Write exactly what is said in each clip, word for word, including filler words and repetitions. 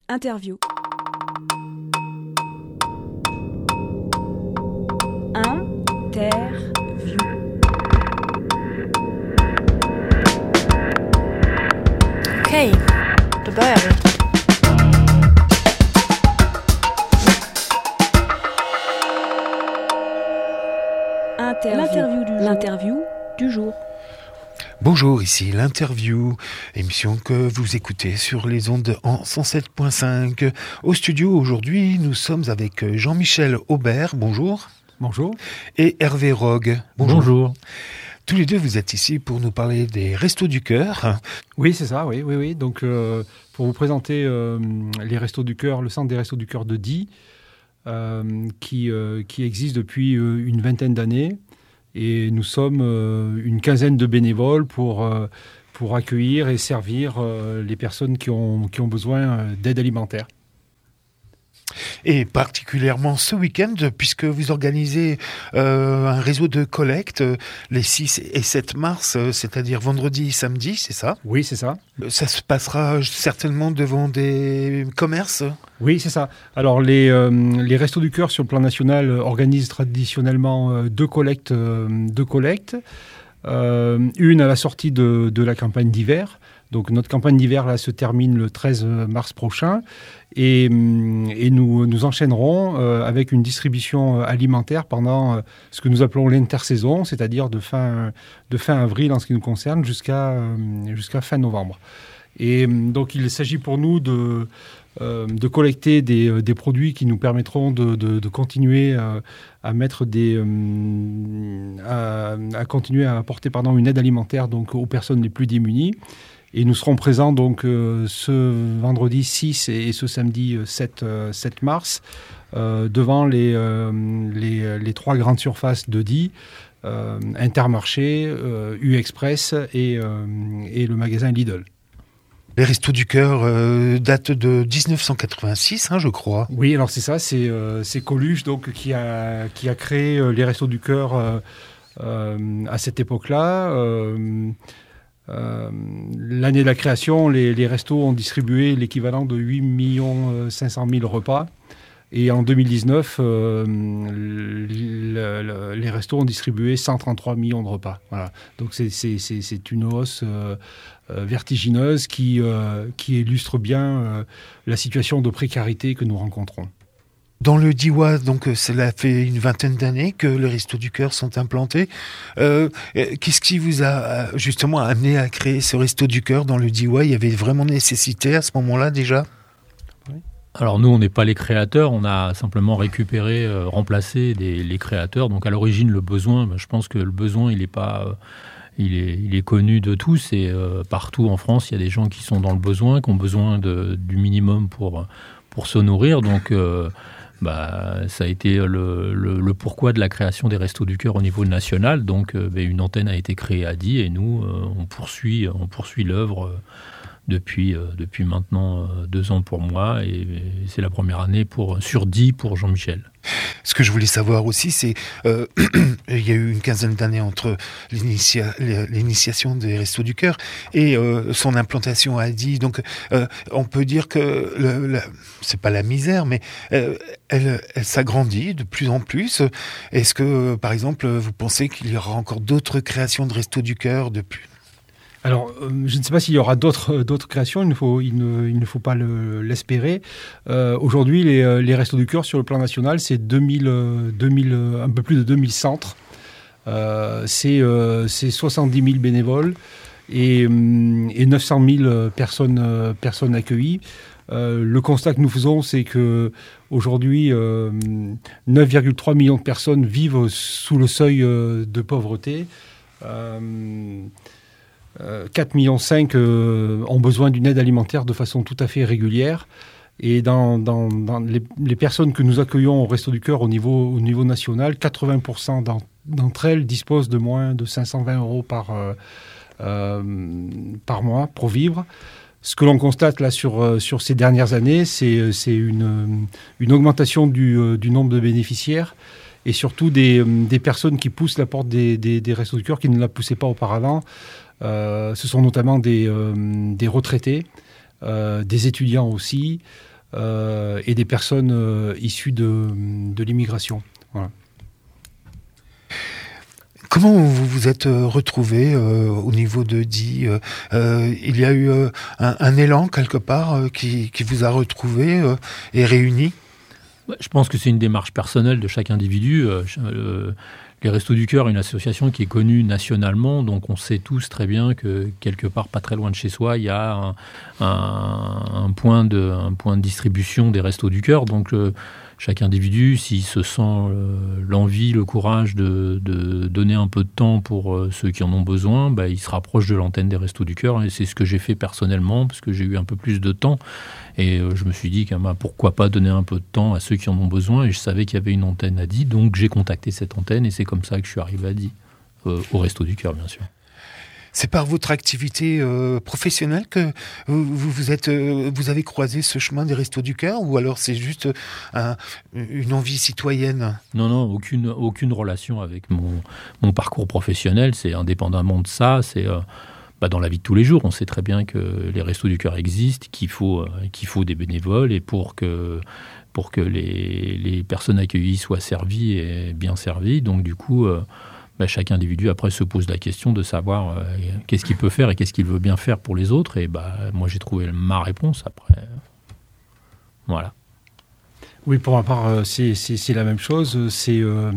Interview. Interview. Okej, då börjar vi. Interview. L'interview du jour. L'interview du jour. Bonjour, ici l'interview, émission que vous écoutez sur les ondes en cent sept virgule cinq. Au studio aujourd'hui, nous sommes avec Jean-Michel Aubert, bonjour. Bonjour. Et Hervé Rogue, bonjour. Bonjour. Tous les deux, vous êtes ici pour nous parler des Restos du Cœur. Oui, c'est ça, oui, oui, oui. Donc, euh, pour vous présenter euh, les Restos du Cœur, le centre des Restos du Cœur de Die, euh, qui, euh, qui existe depuis euh, une vingtaine d'années. Et nous sommes euh, une quinzaine de bénévoles pour, euh, pour accueillir et servir euh, les personnes qui ont, qui ont besoin d'aide alimentaire. Et particulièrement ce week-end, puisque vous organisez euh, un réseau de collecte euh, les six et sept mars, euh, c'est-à-dire vendredi et samedi, c'est ça ? Oui, c'est ça. Ça se passera certainement devant des commerces ? Oui, c'est ça. Alors, les, euh, les Restos du Cœur sur le plan national organisent traditionnellement euh, deux collectes. Euh, deux collectes. Euh, une à la sortie de, de la campagne d'hiver. Donc, notre campagne d'hiver là, se termine le treize mars prochain. Et, et nous, nous enchaînerons euh, avec une distribution alimentaire pendant euh, ce que nous appelons l'intersaison, c'est-à-dire de fin, de fin avril en ce qui nous concerne jusqu'à, euh, jusqu'à fin novembre. Et donc, il s'agit pour nous de... Euh, de collecter des, des produits qui nous permettront de, de, de continuer à, à mettre des, euh, à, à continuer à apporter pardon, une aide alimentaire donc, aux personnes les plus démunies. Et nous serons présents donc euh, ce vendredi six et, et ce samedi sept mars euh, devant les, euh, les, les trois grandes surfaces de Die, euh, Intermarché, euh, U-Express et, euh, et le magasin Lidl. Les Restos du Cœur euh, datent de dix-neuf cent quatre-vingt-six, hein, je crois. Oui, alors c'est ça, c'est, euh, c'est Coluche donc, qui, a, qui a créé euh, les Restos du Cœur euh, euh, à cette époque-là. Euh, euh, l'année de la création, les, les restos ont distribué l'équivalent de huit millions cinq cent mille repas. Et en deux mille dix-neuf, euh, le, le, les restos ont distribué cent trente-trois millions de repas. Voilà. Donc c'est, c'est, c'est, c'est une hausse euh, euh, vertigineuse qui, euh, qui illustre bien euh, la situation de précarité que nous rencontrons. Dans le Diois, donc cela fait une vingtaine d'années que les Restos du Cœur sont implantés. Euh, qu'est-ce qui vous a justement amené à créer ce Resto du Cœur dans le Diois ? Il y avait vraiment nécessité à ce moment-là déjà ? Alors nous, on n'est pas les créateurs, on a simplement récupéré, euh, remplacé des, les créateurs. Donc à l'origine, le besoin, ben, je pense que le besoin, il est pas, euh, il est, il est connu de tous. Et euh, partout en France, il y a des gens qui sont dans le besoin, qui ont besoin de, du minimum pour, pour se nourrir. Donc euh, bah, ça a été le, le, le pourquoi de la création des Restos du Cœur au niveau national. Donc euh, ben, une antenne a été créée à Die et nous, euh, on poursuit, on poursuit l'œuvre euh, Depuis, euh, depuis maintenant euh, deux ans pour moi et, et c'est la première année pour, sur Die pour Jean-Michel. Ce que je voulais savoir aussi, c'est euh, il y a eu une quinzaine d'années entre l'initia, l'initiation des Restos du Cœur et euh, son implantation à Die. Donc, euh, on peut dire que le, le, c'est pas la misère, mais euh, elle, elle s'agrandit de plus en plus. Est-ce que, par exemple, vous pensez qu'il y aura encore d'autres créations de Restos du Cœur depuis ? Alors, euh, je ne sais pas s'il y aura d'autres, d'autres créations, il ne faut, il ne, il ne faut pas le, l'espérer. Euh, aujourd'hui, les, les Restos du Cœur sur le plan national, c'est deux mille, deux mille, un peu plus de deux mille centres. Euh, c'est, euh, c'est soixante-dix mille bénévoles et, et neuf cent mille personnes, personnes accueillies. Euh, le constat que nous faisons, c'est qu'aujourd'hui, euh, neuf virgule trois millions de personnes vivent sous le seuil de pauvreté. Euh, quatre virgule cinq millions euh, ont besoin d'une aide alimentaire de façon tout à fait régulière. Et dans, dans, dans les, les personnes que nous accueillons au Resto du Cœur au niveau, au niveau national, quatre-vingts pour cent d'entre elles disposent de moins de cinq cent vingt euros par, euh, euh, par mois pour vivre. Ce que l'on constate là sur, sur ces dernières années, c'est, c'est une, une augmentation du, du nombre de bénéficiaires et surtout des, des personnes qui poussent la porte des, des, des Restos du Cœur qui ne la poussaient pas auparavant. Euh, ce sont notamment des, euh, des retraités, euh, des étudiants aussi, euh, et des personnes euh, issues de, de l'immigration. Voilà. Comment vous vous êtes retrouvé euh, au niveau de D I euh, euh, Il y a eu euh, un, un élan quelque part euh, qui, qui vous a retrouvé euh, et réuni? Je pense que c'est une démarche personnelle de chaque individu. Euh, euh, les Restos du Cœur, une association qui est connue nationalement, donc on sait tous très bien que quelque part, pas très loin de chez soi, il y a un, un, un, point, de, un point de distribution des Restos du Cœur. Donc euh, chaque individu, s'il se sent euh, l'envie, le courage de, de donner un peu de temps pour euh, ceux qui en ont besoin, bah, il se rapproche de l'antenne des Restos du Cœur. Et c'est ce que j'ai fait personnellement, parce que j'ai eu un peu plus de temps. Et euh, je me suis dit, bah, pourquoi pas donner un peu de temps à ceux qui en ont besoin. Et je savais qu'il y avait une antenne à D I, donc j'ai contacté cette antenne. Et c'est comme ça que je suis arrivé à D I, euh, au Restos du Cœur, bien sûr. C'est par votre activité euh, professionnelle que vous, vous, êtes, euh, vous avez croisé ce chemin des Restos du Cœur, ou alors c'est juste euh, une envie citoyenne? Non, non, aucune, aucune relation avec mon, mon parcours professionnel. C'est indépendamment de ça. C'est euh, bah, dans la vie de tous les jours. On sait très bien que les Restos du Cœur existent, qu'il faut, euh, qu'il faut des bénévoles, et pour que, pour que les, les personnes accueillies soient servies et bien servies. Donc du coup... Euh, Ben, chaque individu, après, se pose la question de savoir euh, qu'est-ce qu'il peut faire et qu'est-ce qu'il veut bien faire pour les autres. Et bah, moi, j'ai trouvé ma réponse après. Voilà. Oui, pour ma part, c'est, c'est, c'est la même chose. C'est, euh,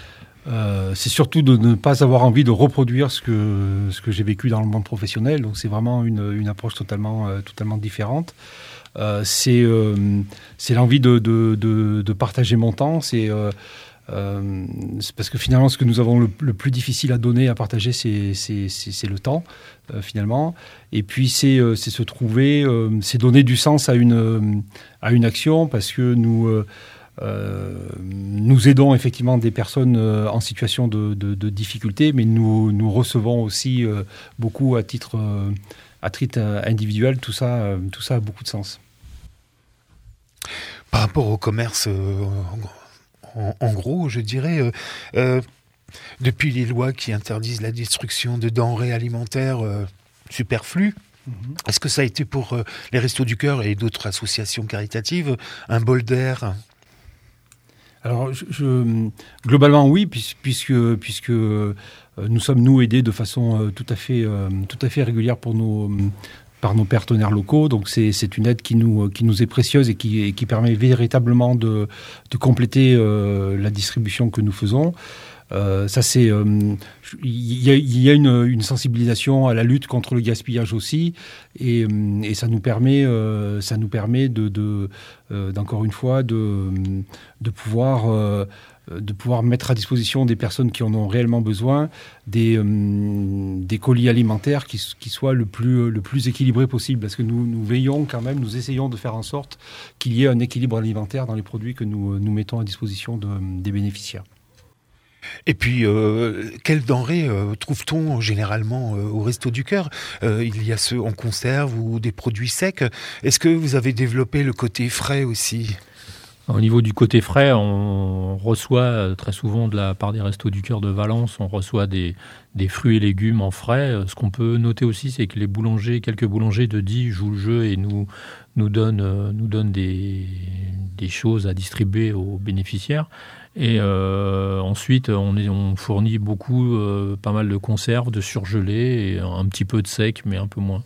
euh, c'est surtout de ne pas avoir envie de reproduire ce que, ce que j'ai vécu dans le monde professionnel. Donc, c'est vraiment une, une approche totalement, euh, totalement différente. Euh, c'est, euh, c'est l'envie de, de, de, de partager mon temps. C'est... Euh, Euh, c'est parce que finalement, ce que nous avons le, le plus difficile à donner, à partager, c'est, c'est, c'est, c'est le temps, euh, finalement. Et puis, c'est, euh, c'est se trouver, euh, c'est donner du sens à une, euh, à une action, parce que nous, euh, euh, nous aidons effectivement des personnes euh, en situation de, de, de difficulté, mais nous, nous recevons aussi euh, beaucoup à titre, euh, à titre individuel. Tout ça, euh, tout ça a beaucoup de sens. Par rapport au commerce... Euh, En, en gros, je dirais, euh, euh, depuis les lois qui interdisent la destruction de denrées alimentaires euh, superflues, mm-hmm. est-ce que ça a été pour euh, les Restos du Cœur et d'autres associations caritatives un bol d'air? Alors, je, je, globalement, oui, puisque, puisque euh, nous sommes, nous, aidés de façon euh, tout à fait, euh, tout à fait régulière pour nos... par nos partenaires locaux. Donc c'est, c'est une aide qui nous, qui nous est précieuse et qui, et qui permet véritablement de, de compléter euh, la distribution que nous faisons. Euh, ça c'est, euh, y a, y a une, une sensibilisation à la lutte contre le gaspillage aussi, et, et ça nous permet, euh, ça nous permet de, de, euh, d'encore une fois de, de pouvoir euh, de pouvoir mettre à disposition des personnes qui en ont réellement besoin des, euh, des colis alimentaires qui, qui soient le plus, le plus équilibrés possible. Parce que nous, nous veillons quand même, nous essayons de faire en sorte qu'il y ait un équilibre alimentaire dans les produits que nous, nous mettons à disposition de, des bénéficiaires. Et puis, euh, quelles denrées euh, trouve-t-on généralement euh, au Resto du Cœur? euh, Il y a ceux en conserve ou des produits secs. Est-ce que vous avez développé le côté frais aussi? Au niveau du côté frais, on reçoit très souvent de la part des Restos du Cœur de Valence, on reçoit des, des fruits et légumes en frais. Ce qu'on peut noter aussi, c'est que les boulangers, quelques boulangers de D I jouent le jeu et nous, nous donnent, nous donnent des, des choses à distribuer aux bénéficiaires. Et euh, ensuite, on, est, on fournit beaucoup, euh, pas mal de conserves, de surgelés et un petit peu de sec, mais un peu moins.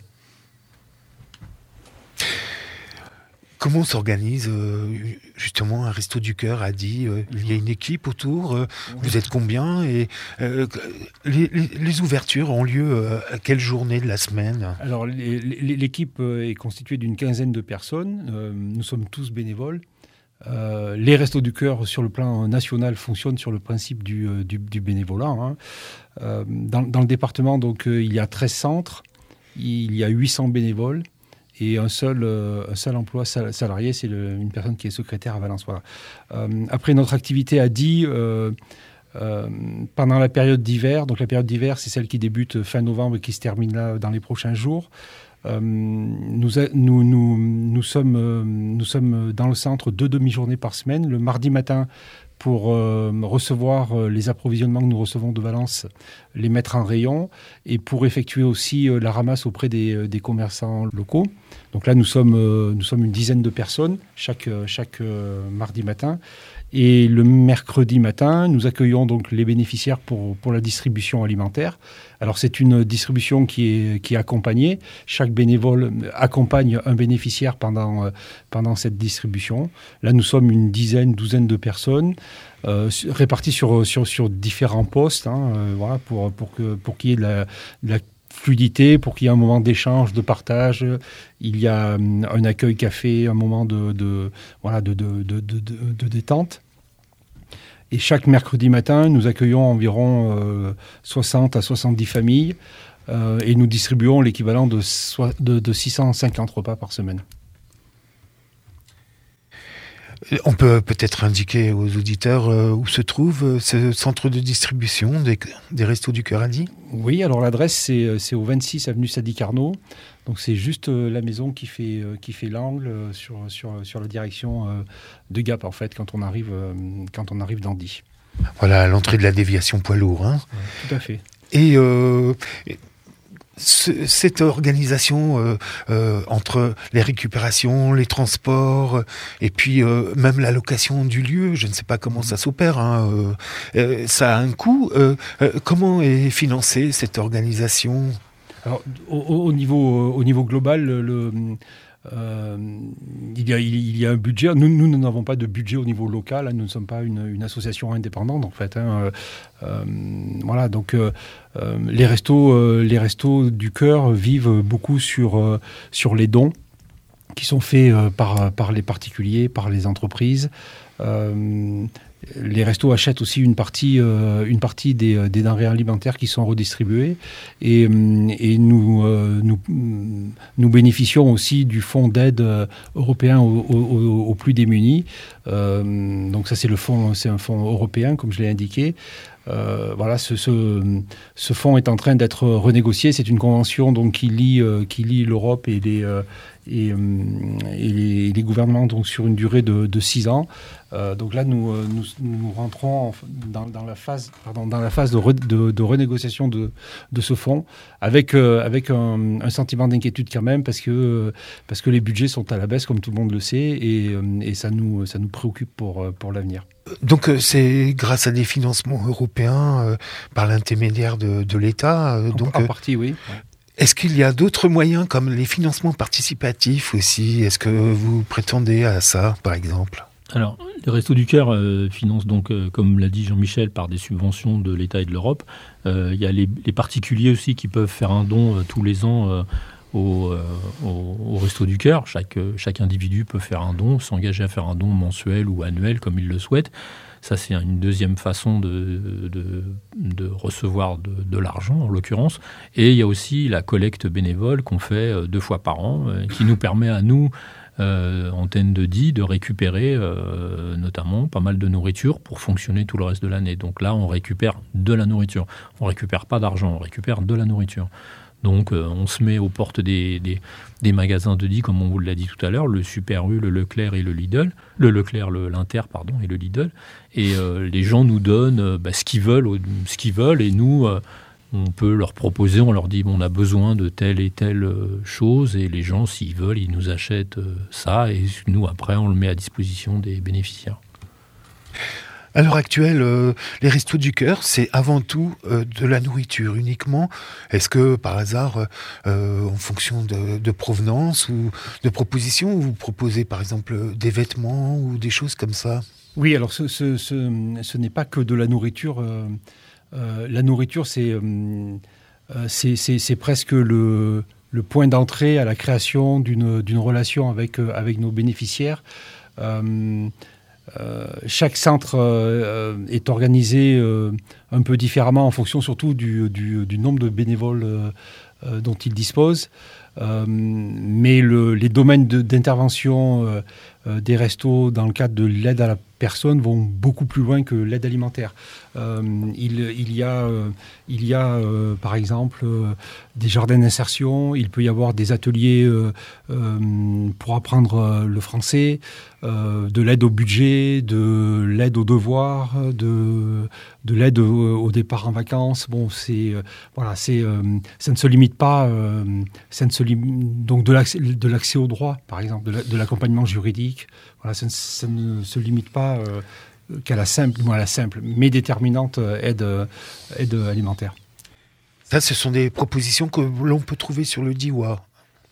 Comment s'organise euh, justement un Resto du Cœur à D I? euh, Il y a une équipe autour, euh, vous êtes combien? Et euh, les, les, les ouvertures ont lieu euh, à quelle journée de la semaine? Alors les, les, l'équipe est constituée d'une quinzaine de personnes, euh, nous sommes tous bénévoles. Euh, les Restos du Cœur sur le plan national fonctionnent sur le principe du, du, du bénévolat. Hein. Euh, dans, dans le département, donc, euh, il y a treize centres, il y a huit cents bénévoles. Et un seul, euh, un seul emploi salarié, c'est le, une personne qui est secrétaire à Valence. Voilà. Euh, après notre activité à D I, euh, euh, pendant la période d'hiver, donc la période d'hiver, c'est celle qui débute fin novembre et qui se termine là dans les prochains jours. Euh, nous, nous, nous, nous, sommes, euh, nous sommes dans le centre deux demi-journées par semaine. Le mardi matin, pour euh, recevoir euh, les approvisionnements que nous recevons de Valence, les mettre en rayon, et pour effectuer aussi euh, la ramasse auprès des, des commerçants locaux. Donc là, nous sommes, euh, nous sommes une dizaine de personnes chaque, chaque euh, mardi matin. Et le mercredi matin, nous accueillons donc les bénéficiaires pour, pour la distribution alimentaire. Alors c'est une distribution qui est, qui est accompagnée. Chaque bénévole accompagne un bénéficiaire pendant, euh, pendant cette distribution. Là, nous sommes une dizaine, douzaine de personnes euh, réparties sur, sur, sur différents postes, hein, euh, voilà, pour, pour, que, pour qu'il y ait de la, de la fluidité, pour qu'il y ait un moment d'échange, de partage. Il y a un accueil café, un moment de, de, voilà, de, de, de, de, de détente. Et chaque mercredi matin, nous accueillons environ euh, soixante à soixante-dix familles euh, et nous distribuons l'équivalent de, so- de, de six cent cinquante repas par semaine. On peut peut-être indiquer aux auditeurs euh, où se trouve euh, ce centre de distribution des, des Restos du Cœur à Die. Oui, alors l'adresse, c'est, c'est au vingt-six avenue Sadi Carnot. Donc c'est juste euh, la maison qui fait, euh, qui fait l'angle euh, sur, sur, sur la direction euh, de Gap, en fait, quand on arrive, euh, quand on arrive dans Die. Voilà, à l'entrée de la déviation poids lourd. Hein. Ouais, tout à fait. Et... Euh, Ce, cette organisation euh, euh, entre les récupérations, les transports, euh, et puis euh, même la location du lieu, je ne sais pas comment ça s'opère, hein, euh, euh, ça a un coût. Euh, euh, comment est financée cette organisation ? Alors, au, au, niveau, au niveau global, le, le, euh, il, y a, il y a un budget. Nous, nous n'avons pas de budget au niveau local. Hein, nous ne sommes pas une, une association indépendante, en fait. Hein, euh, voilà, donc euh, euh, les restos, euh, les restos du cœur vivent beaucoup sur, euh, sur les dons qui sont faits euh, par, par les particuliers, par les entreprises. Euh, les restos achètent aussi une partie, euh, une partie des, des denrées alimentaires qui sont redistribuées et, et nous, euh, nous, nous bénéficions aussi du fonds d'aide européen aux, aux, aux plus démunis. Euh, donc ça c'est le fonds, c'est un fonds européen comme je l'ai indiqué. Euh, voilà, ce, ce, ce fonds est en train d'être renégocié. C'est une convention donc, qui lie, euh, qui lie l'Europe et les, euh, et, euh, et les, les gouvernements donc, sur une durée de, de six ans. Euh, donc là, nous, nous, nous rentrons dans, dans la phase, pardon, dans la phase de, re, de, de renégociation de, de ce fonds avec, euh, avec un, un sentiment d'inquiétude quand même parce que, parce que les budgets sont à la baisse, comme tout le monde le sait, et, et ça, nous, ça nous préoccupe pour, pour l'avenir. Donc c'est grâce à des financements européens euh, par l'intermédiaire de, de l'État. Euh, donc, en, en partie, oui. Ouais. Est-ce qu'il y a d'autres moyens comme les financements participatifs aussi ? Est-ce que vous prétendez à ça, par exemple ? Alors, les Restos du Cœur euh, financent donc, euh, comme l'a dit Jean-Michel, par des subventions de l'État et de l'Europe. Euh, il y a les, les particuliers aussi qui peuvent faire un don euh, tous les ans euh, au, euh, au, au Resto du Cœur. Chaque, chaque individu peut faire un don, s'engager à faire un don mensuel ou annuel comme il le souhaite. Ça, c'est une deuxième façon de, de, de recevoir de, de l'argent, en l'occurrence. Et il y a aussi la collecte bénévole qu'on fait deux fois par an, qui nous permet à nous, euh, Antenne de Die, de récupérer euh, notamment pas mal de nourriture pour fonctionner tout le reste de l'année. Donc là, on récupère de la nourriture. On ne récupère pas d'argent, on récupère de la nourriture. Donc euh, on se met aux portes des, des, des magasins de Die, comme on vous l'a dit tout à l'heure, le Super U, le Leclerc et le Lidl, le Leclerc, le, l'Inter, pardon, et le Lidl. Et euh, les gens nous donnent euh, bah, ce qu'ils veulent, ce qu'ils veulent, et nous, euh, on peut leur proposer, on leur dit bon, on a besoin de telle et telle euh, chose, et les gens, s'ils veulent, ils nous achètent euh, ça, et nous, après, on le met à disposition des bénéficiaires. À l'heure actuelle, euh, les Restos du Cœur, c'est avant tout euh, de la nourriture uniquement. Est-ce que, par hasard, euh, en fonction de, de provenance ou de proposition, vous proposez, par exemple, des vêtements ou des choses comme ça ? Oui, alors ce, ce, ce, ce n'est pas que de la nourriture. Euh, euh, la nourriture, c'est, euh, c'est, c'est, c'est presque le, le point d'entrée à la création d'une, d'une relation avec, avec nos bénéficiaires. Euh, Euh, chaque centre euh, est organisé euh, un peu différemment en fonction surtout du, du, du nombre de bénévoles euh, euh, dont il dispose. Euh, mais le, les domaines de, d'intervention euh, euh, des restos dans le cadre de l'aide à la personne vont beaucoup plus loin que l'aide alimentaire. Euh, il, il y a, euh, il y a euh, par exemple euh, des jardins d'insertion, il peut y avoir des ateliers euh, euh, pour apprendre euh, le français, euh, de l'aide au budget, de l'aide aux devoirs, de, de l'aide au, au départ en vacances. Bon, c'est, euh, voilà, c'est, euh, ça ne se limite limite pas, euh, ça ne se lim... donc de l'accès, de l'accès au droit, par exemple, de, la, de l'accompagnement juridique. Voilà, ça, ne, ça ne se limite pas euh, qu'à la simple, à la simple, mais déterminante aide, aide alimentaire. Ça, ce sont des propositions que l'on peut trouver sur le D I W A.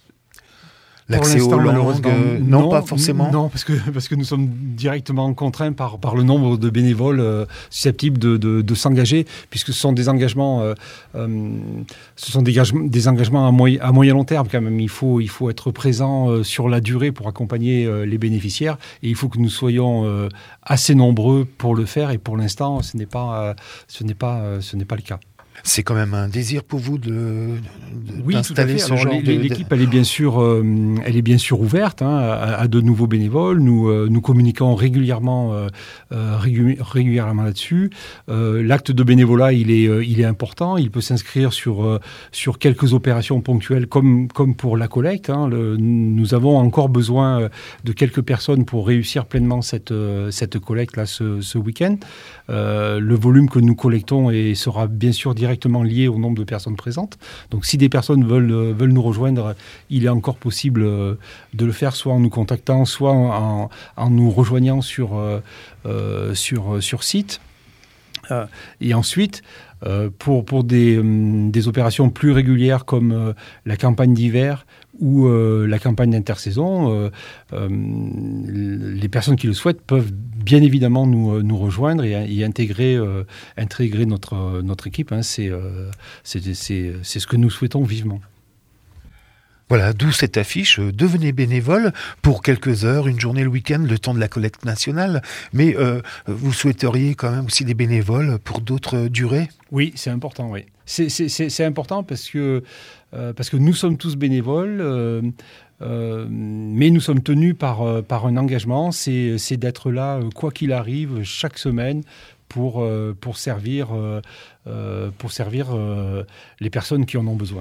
L'accès aux langues, euh, non, non, pas forcément. Non, parce que, parce que nous sommes directement contraints par, par le nombre de bénévoles euh, susceptibles de, de, de s'engager, puisque ce sont des engagements, euh, euh, ce sont des, des engagements à moyen, à moyen long terme quand même. Il faut, il faut être présent euh, sur la durée pour accompagner euh, les bénéficiaires, et il faut que nous soyons euh, assez nombreux pour le faire. Et pour l'instant, ce n'est pas, euh, ce n'est pas, euh, ce n'est pas le cas. C'est quand même un désir pour vous de, de oui, d'installer tout à fait. ce Alors, genre les, de... L'équipe, elle est bien sûr, euh, elle est bien sûr ouverte hein, à, à de nouveaux bénévoles. Nous, euh, nous communiquons régulièrement, euh, régu- régulièrement là-dessus. Euh, l'acte de bénévolat, il est, euh, il est important. Il peut s'inscrire sur, euh, sur quelques opérations ponctuelles, comme, comme pour la collecte. Hein. Le, nous avons encore besoin de quelques personnes pour réussir pleinement cette, cette collecte là, ce, ce week-end. Euh, le volume que nous collectons est, sera bien sûr directement lié au nombre de personnes présentes. Donc si des personnes veulent, euh, veulent nous rejoindre, il est encore possible euh, de le faire, soit en nous contactant, soit en, en nous rejoignant sur, euh, euh, sur, sur site. Euh, et ensuite, euh, pour, pour des, euh, des opérations plus régulières comme euh, la campagne d'hiver ou euh, la campagne d'intersaison, euh, euh, les personnes qui le souhaitent peuvent bien évidemment nous, nous rejoindre et, et intégrer, euh, intégrer notre, notre équipe. Hein. C'est, euh, c'est, c'est, c'est ce que nous souhaitons vivement. Voilà, d'où cette affiche, euh, devenez bénévole pour quelques heures, une journée le week-end, le temps de la collecte nationale. Mais euh, vous souhaiteriez quand même aussi des bénévoles pour d'autres durées ? Oui, c'est important, oui. C'est, c'est, c'est, c'est important parce que, euh, parce que nous sommes tous bénévoles, euh, euh, mais nous sommes tenus par, euh, par un engagement, c'est, c'est d'être là, euh, quoi qu'il arrive, chaque semaine, pour, euh, pour servir, euh, euh, pour servir euh, les personnes qui en ont besoin.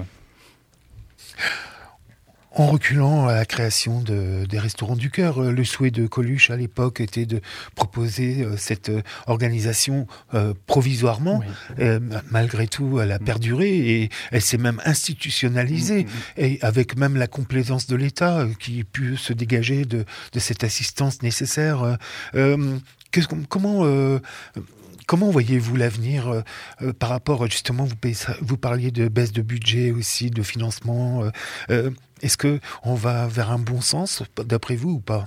En reculant à la création de, des Restaurants du Cœur, le souhait de Coluche à l'époque était de proposer euh, cette organisation euh, provisoirement. Oui. Euh, malgré tout, elle a perduré et elle s'est même institutionnalisée, mmh. et avec même la complaisance de l'État euh, qui pu se dégager de, de cette assistance nécessaire. Euh, qu'est-ce, comment... Euh, Comment voyez-vous l'avenir euh, euh, par rapport, justement, vous, vous parliez de baisse de budget aussi, de financement. Euh, euh, est-ce qu'on va vers un bon sens, d'après vous, ou pas ?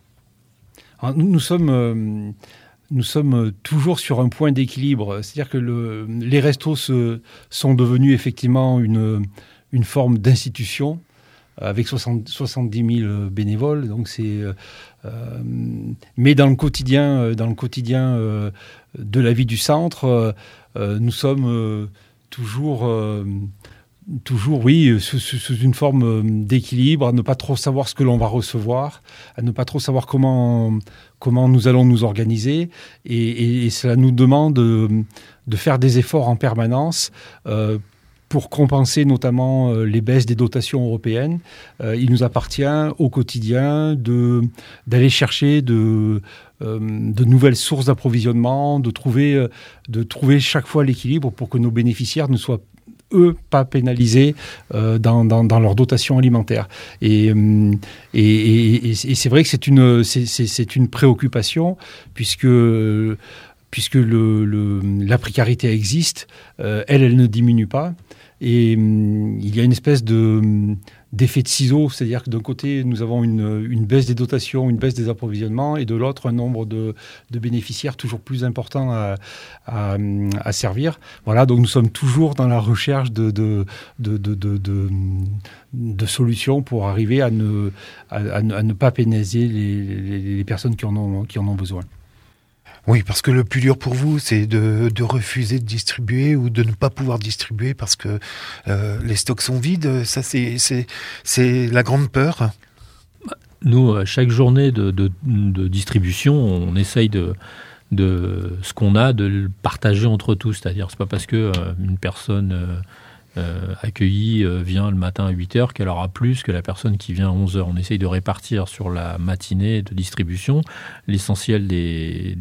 Alors, nous, nous, sommes, euh, nous sommes toujours sur un point d'équilibre. C'est-à-dire que le, les restos se, sont devenus effectivement une, une forme d'institution, avec soixante, soixante-dix mille bénévoles. Donc c'est, euh, mais dans le quotidien, dans le quotidien euh, de la vie du centre, euh, nous sommes euh, toujours, euh, toujours, oui, sous, sous une forme d'équilibre, à ne pas trop savoir ce que l'on va recevoir, à ne pas trop savoir comment, comment nous allons nous organiser. Et, et, et cela nous demande de, de faire des efforts en permanence euh, pour compenser notamment euh, les baisses des dotations européennes. Euh, il nous appartient au quotidien de, d'aller chercher de, euh, de nouvelles sources d'approvisionnement, de trouver, euh, de trouver chaque fois l'équilibre pour que nos bénéficiaires ne soient eux pas pénalisés euh, dans, dans, dans leur dotation alimentaire. Et, et, et, et c'est vrai que c'est une, c'est, c'est, c'est une préoccupation puisque... puisque le, le, la précarité existe, euh, elle, elle ne diminue pas. Et hum, il y a une espèce de, d'effet de ciseau, c'est-à-dire que d'un côté, nous avons une, une baisse des dotations, une baisse des approvisionnements, et de l'autre, un nombre de, de bénéficiaires toujours plus important à, à, à servir. Voilà, donc nous sommes toujours dans la recherche de, de, de, de, de, de, de solutions pour arriver à ne, à, à ne pas pénaliser les, les, les personnes qui en ont, qui en ont besoin. Oui, parce que le plus dur pour vous, c'est de, de refuser de distribuer ou de ne pas pouvoir distribuer parce que euh, les stocks sont vides. Ça, c'est, c'est, c'est la grande peur. Nous, à chaque journée de, de, de distribution, on essaye de, de ce qu'on a, de le partager entre tous. C'est-à-dire, c'est pas parce que euh, une personne euh, euh, accueillie euh, vient le matin à huit heures, qu'elle aura plus que la personne qui vient à onze heures. On essaye de répartir sur la matinée de distribution l'essentiel des,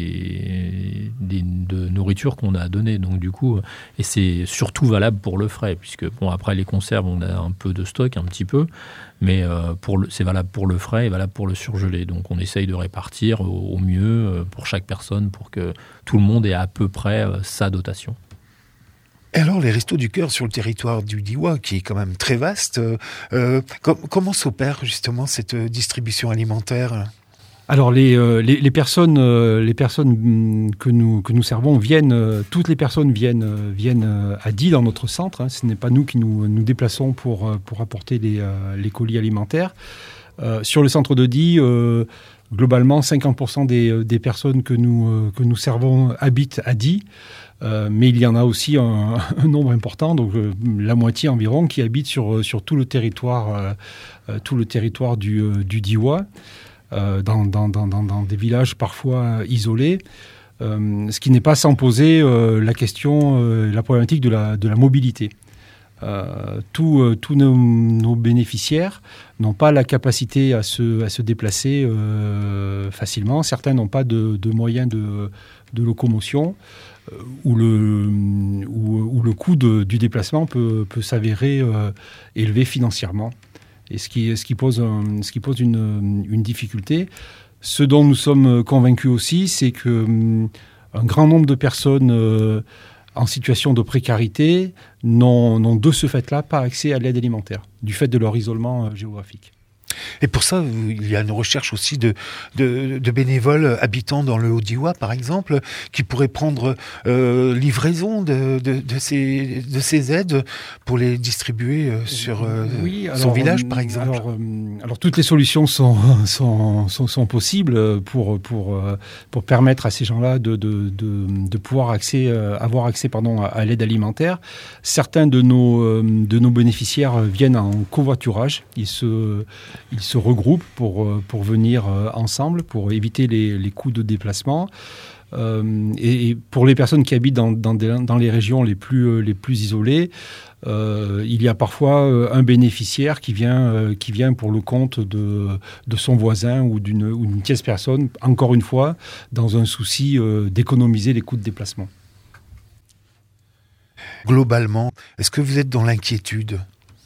des, des, de nourriture qu'on a à donner. Donc, du coup, et c'est surtout valable pour le frais, puisque bon, après les conserves, on a un peu de stock, un petit peu, mais euh, pour le, c'est valable pour le frais et valable pour le surgelé. Donc, on essaye de répartir au, au mieux euh, pour chaque personne pour que tout le monde ait à peu près euh, sa dotation. Et alors, les Restos du Cœur sur le territoire du Diois, qui est quand même très vaste, euh, com- comment s'opère justement cette distribution alimentaire ? Alors les, euh, les, les personnes, euh, les personnes que nous, que nous servons viennent, euh, toutes les personnes viennent, euh, viennent euh, à Die dans notre centre. Hein. Ce n'est pas nous qui nous, nous déplaçons pour, euh, pour apporter les, euh, les colis alimentaires. Euh, sur le centre de Die, euh, globalement, cinquante pour cent des, des personnes que nous, euh, que nous servons habitent à Die. Euh, mais il y en a aussi un, un nombre important, donc euh, la moitié environ, qui habitent sur, sur tout le territoire, euh, euh, tout le territoire du, euh, du Diois, euh, dans, dans, dans, dans des villages parfois isolés. Euh, ce qui n'est pas sans poser euh, la question, euh, la problématique de la, de la mobilité. Euh, tous euh, tous nos, nos bénéficiaires n'ont pas la capacité à se, à se déplacer euh, facilement. Certains n'ont pas de, de moyens de, de locomotion. Où le, où, où le coût de, du déplacement peut, peut s'avérer euh, élevé financièrement. Et ce qui, ce qui pose, un, ce qui pose une, une difficulté. Ce dont nous sommes convaincus aussi, c'est qu'un grand nombre de personnes euh, en situation de précarité n'ont, n'ont de ce fait-là pas accès à l'aide alimentaire, du fait de leur isolement euh, géographique. Et pour ça, il y a une recherche aussi de, de, de bénévoles habitant dans le Haut-Diois, par exemple, qui pourraient prendre euh, livraison de, de, de, ces, de ces aides pour les distribuer euh, sur euh, oui, alors, son village, par exemple. Alors, euh, alors toutes les solutions sont, sont, sont, sont possibles pour, pour, pour permettre à ces gens-là de, de, de, de pouvoir accès, avoir accès pardon, à, à l'aide alimentaire. Certains de nos, de nos bénéficiaires viennent en covoiturage. Ils se... Ils se regroupent pour, pour venir ensemble, pour éviter les, les coûts de déplacement. Euh, et pour les personnes qui habitent dans, dans, des, dans les régions les plus, les plus isolées, euh, il y a parfois un bénéficiaire qui vient, qui vient pour le compte de, de son voisin ou d'une, ou d'une tierce personne, encore une fois, dans un souci d'économiser les coûts de déplacement. Globalement, est-ce que vous êtes dans l'inquiétude ?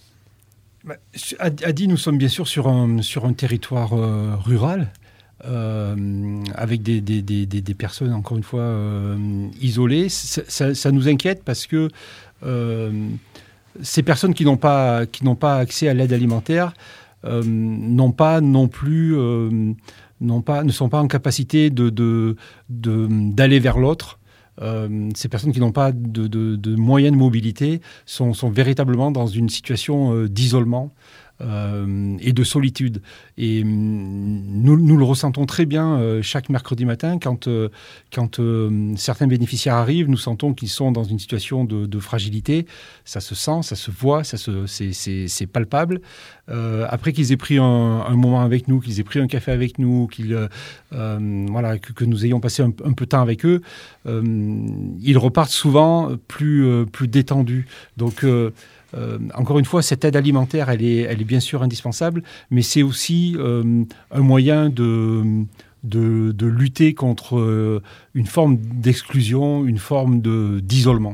À Die, nous sommes bien sûr sur un, sur un territoire euh, rural, euh, avec des, des, des, des personnes, encore une fois, euh, isolées. Ça, ça, ça nous inquiète parce que euh, ces personnes qui n'ont pas, qui n'ont pas accès à l'aide alimentaire euh, n'ont pas non plus, euh, n'ont pas, ne sont pas en capacité de, de, de, d'aller vers l'autre. Euh, ces personnes qui n'ont pas de, de, de moyens de mobilité sont, sont véritablement dans une situation euh, d'isolement euh, et de solitude. Et nous, nous le ressentons très bien euh, chaque mercredi matin quand, euh, quand euh, certains bénéficiaires arrivent, nous sentons qu'ils sont dans une situation de, de fragilité. Ça se sent, ça se voit, ça se, c'est, c'est, c'est palpable. Euh, après qu'ils aient pris un, un moment avec nous, qu'ils aient pris un café avec nous, qu'ils, euh, voilà, que, que nous ayons passé un, un peu de temps avec eux, euh, ils repartent souvent plus, euh, plus détendus. Donc, euh, euh, encore une fois, cette aide alimentaire, elle est, elle est bien sûr indispensable, mais c'est aussi euh, un moyen de, de, de lutter contre euh, une forme d'exclusion, une forme de, d'isolement.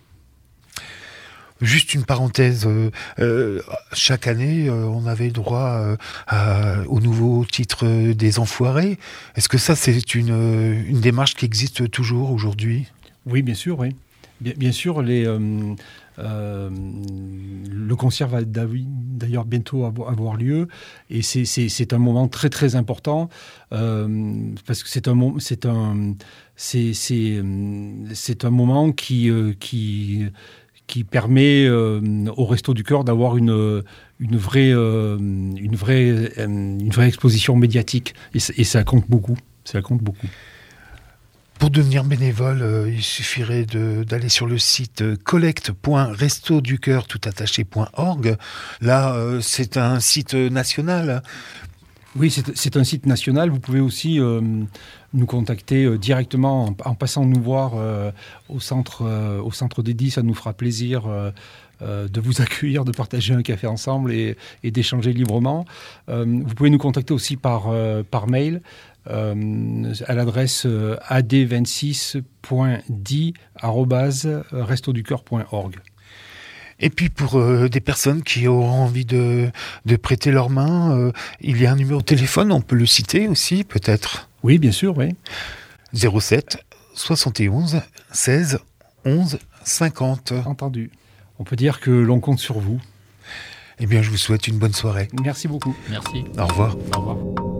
Juste une parenthèse, euh, euh, chaque année, euh, on avait le droit euh, à, au nouveau titre des Enfoirés. Est-ce que ça, c'est une, une démarche qui existe toujours aujourd'hui ? Oui, bien sûr, oui. Bien, bien sûr, les, euh, euh, le concert va d'ailleurs bientôt avoir lieu et c'est, c'est, c'est un moment très très important euh, parce que c'est un, c'est un, c'est, c'est, c'est un moment qui... Euh, qui qui permet euh, au Resto du Cœur d'avoir une, une, vraie, euh, une, vraie, une vraie exposition médiatique. Et, et ça compte beaucoup. Ça compte beaucoup. Pour devenir bénévole, euh, il suffirait de, d'aller sur le site euh, collecte point resto du cœur tout attaché point org. Là, euh, c'est un site national. Oui, c'est, c'est un site national. Vous pouvez aussi euh, nous contacter euh, directement en, en passant nous voir euh, au centre, euh, au centre d'Edi. Ça nous fera plaisir euh, euh, de vous accueillir, de partager un café ensemble et, et d'échanger librement. Euh, vous pouvez nous contacter aussi par, euh, par mail euh, à l'adresse euh, a d vingt-six point d arobase restoducoeur point org. Et puis pour euh, des personnes qui auront envie de, de prêter leurs mains, euh, il y a un numéro de téléphone, on peut le citer aussi peut-être. Oui, bien sûr, oui. zéro sept soixante et onze seize onze cinquante. Entendu. On peut dire que l'on compte sur vous. Eh bien, je vous souhaite une bonne soirée. Merci beaucoup. Merci. Au revoir. Au revoir.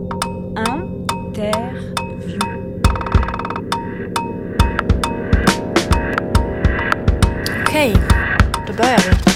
Interview. Okej, då börjar vi.